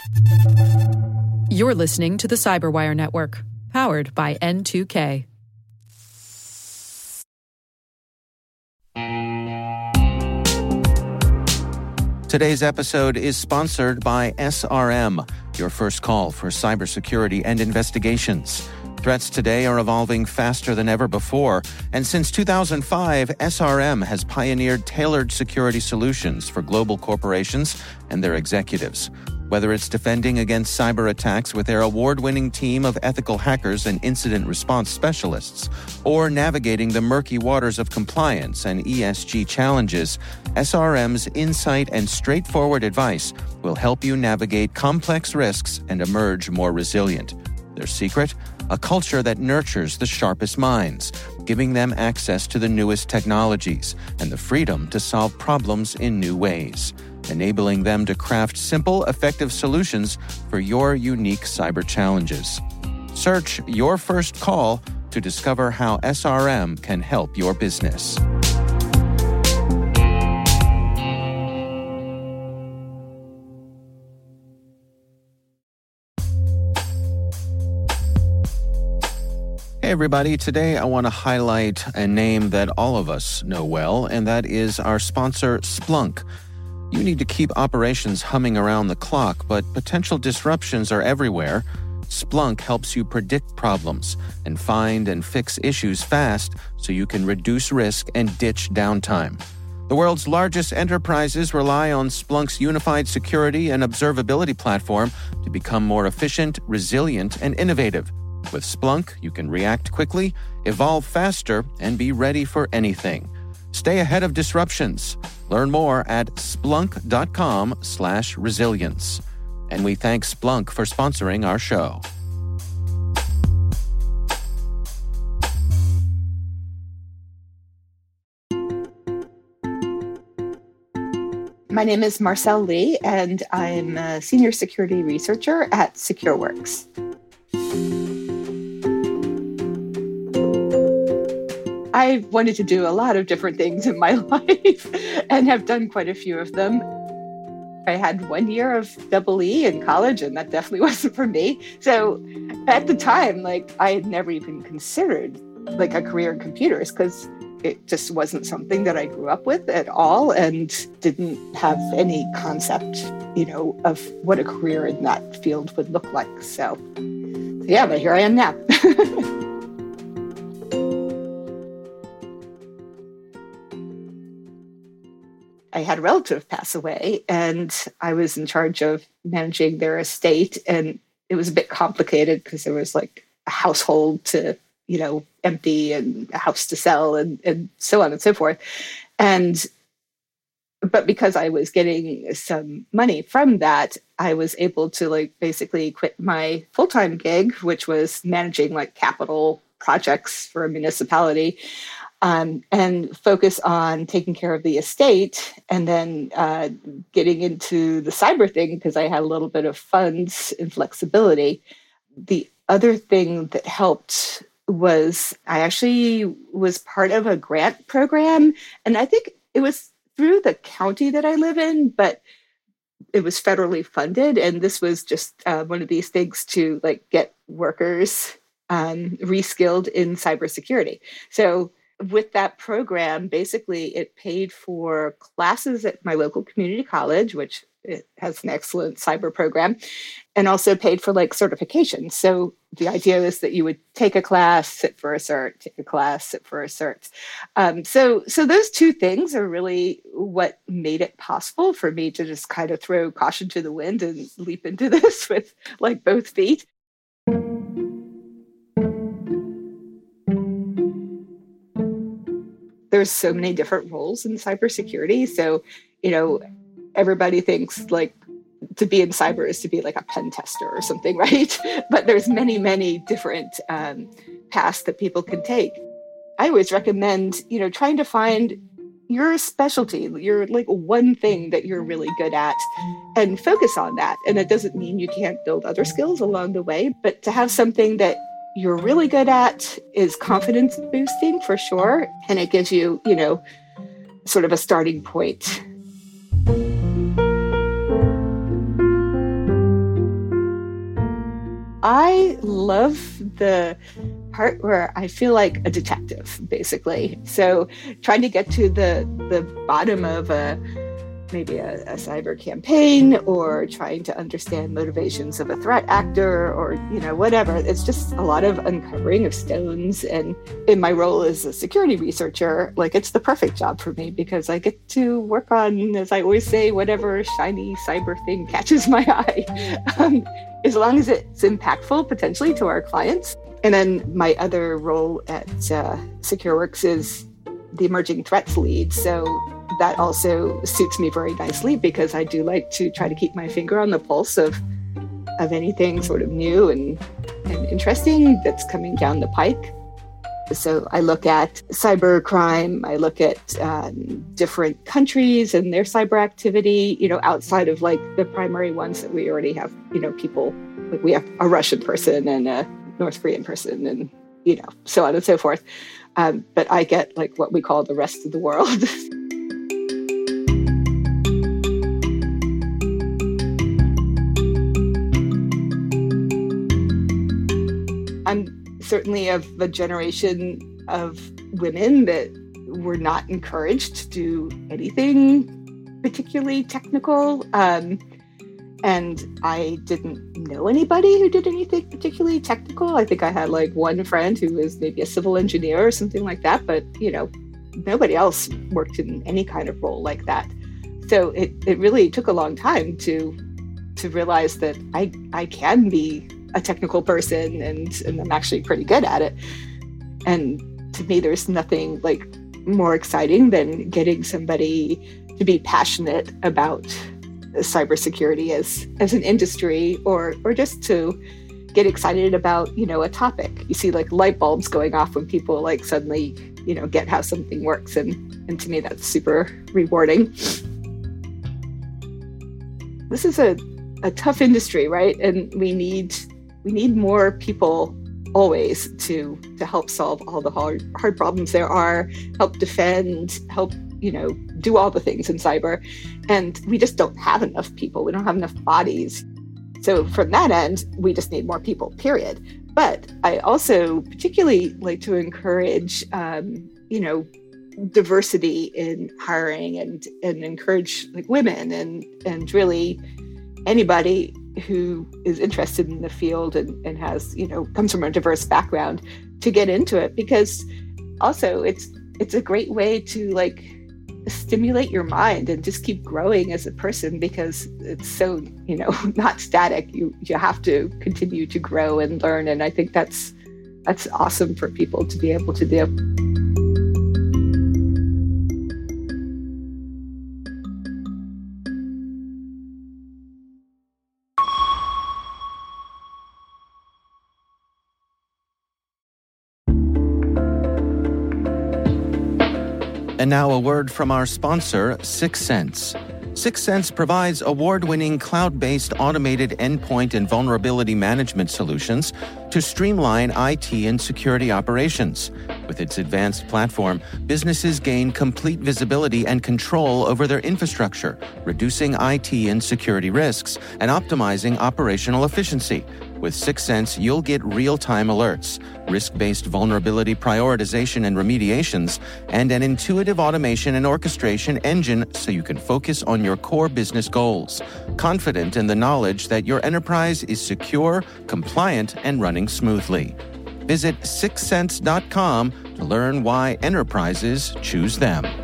You're listening to the Cyberwire Network, powered by N2K. Today's episode is sponsored by SRM, your first call for cybersecurity and investigations. Threats today are evolving faster than ever before, and since 2005, SRM has pioneered tailored security solutions for global corporations and their executives. Whether it's defending against cyber attacks with their award-winning team of ethical hackers and incident response specialists, or navigating the murky waters of compliance and ESG challenges, SRM's insight and straightforward advice will help you navigate complex risks and emerge more resilient. Their secret? A culture that nurtures the sharpest minds, giving them access to the newest technologies and the freedom to solve problems in new ways, enabling them to craft simple, effective solutions for your unique cyber challenges. Search Your First Call to discover how SRM can help your business. Hey everybody, today I want to highlight a name that all of us know well, and that is our sponsor, Splunk. You need to keep operations humming around the clock, but potential disruptions are everywhere. Splunk helps you predict problems and find and fix issues fast so you can reduce risk and ditch downtime. The world's largest enterprises rely on Splunk's unified security and observability platform to become more efficient, resilient, and innovative. With Splunk, you can react quickly, evolve faster, and be ready for anything. Stay ahead of disruptions. Learn more at splunk.com/resilience. And we thank Splunk for sponsoring our show. My name is Marcel Lee, and I'm a senior security researcher at SecureWorks. I wanted to do a lot of different things in my life and have done quite a few of them. I had 1 year of double E in college, and that definitely wasn't for me. So at the time, I had never even considered a career in computers because it just wasn't something that I grew up with at all and didn't have any concept, of what a career in that field would look like. So yeah, but here I am now. I had a relative pass away, and I was in charge of managing their estate. And it was a bit complicated because there was a household to, empty and a house to sell and so on and so forth. But because I was getting some money from that, I was able to basically quit my full-time gig, which was managing capital projects for a municipality. And focus on taking care of the estate and then getting into the cyber thing because I had a little bit of funds and flexibility. The other thing that helped was I actually was part of a grant program, and I think it was through the county that I live in, but it was federally funded. And this was just one of these things to get workers reskilled in cybersecurity. So with that program, basically it paid for classes at my local community college, which it has an excellent cyber program, and also paid for certifications. So the idea is that you would take a class, sit for a cert, take a class, sit for a cert. So those two things are really what made it possible for me to just kind of throw caution to the wind and leap into this with both feet. There's so many different roles in cybersecurity. So, everybody thinks to be in cyber is to be a pen tester or something, right? But there's many, many different paths that people can take. I always recommend, trying to find your specialty, your one thing that you're really good at, and focus on that. And it doesn't mean you can't build other skills along the way, but to have something that you're really good at is confidence boosting for sure. And it gives you, sort of a starting point. I love the part where I feel like a detective, basically. So trying to get to the bottom of maybe a cyber campaign, or trying to understand motivations of a threat actor, or, whatever. It's just a lot of uncovering of stones. And in my role as a security researcher, it's the perfect job for me, because I get to work on, as I always say, whatever shiny cyber thing catches my eye, as long as it's impactful potentially to our clients. And then my other role at SecureWorks is the emerging threats lead. So that also suits me very nicely, because I do like to try to keep my finger on the pulse of anything sort of new and interesting that's coming down the pike. So I look at cyber crime, I look at different countries and their cyber activity, outside of the primary ones that we already have, people, we have a Russian person and a North Korean person and, so on and so forth. But I get what we call the rest of the world. I'm certainly of the generation of women that were not encouraged to do anything particularly technical. And I didn't know anybody who did anything particularly technical. I think I had one friend who was maybe a civil engineer or something like that, but nobody else worked in any kind of role like that. So it really took a long time to realize that I can be a technical person and I'm actually pretty good at it. And to me, there's nothing more exciting than getting somebody to be passionate about cybersecurity as an industry, or just to get excited about, a topic. You see light bulbs going off when people suddenly, get how something works. And to me, that's super rewarding. This is a tough industry, right? And we need more people always to help solve all the hard problems there are, help defend, help, do all the things in cyber. And we just don't have enough people. We don't have enough bodies. So from that end, we just need more people, period. But I also particularly like to encourage, diversity in hiring and encourage women and really anybody who is interested in the field and has, comes from a diverse background to get into it, because also it's a great way to stimulate your mind and just keep growing as a person, because it's so, not static. You have to continue to grow and learn. And I think that's awesome for people to be able to do. And now a word from our sponsor, Syxsense. Syxsense provides award-winning cloud-based automated endpoint and vulnerability management solutions to streamline IT and security operations. With its advanced platform, businesses gain complete visibility and control over their infrastructure, reducing IT and security risks and optimizing operational efficiency. With Syxsense, you'll get real-time alerts, risk-based vulnerability prioritization and remediations, and an intuitive automation and orchestration engine so you can focus on your core business goals, confident in the knowledge that your enterprise is secure, compliant, and running smoothly. Visit Syxsense.com to learn why enterprises choose them.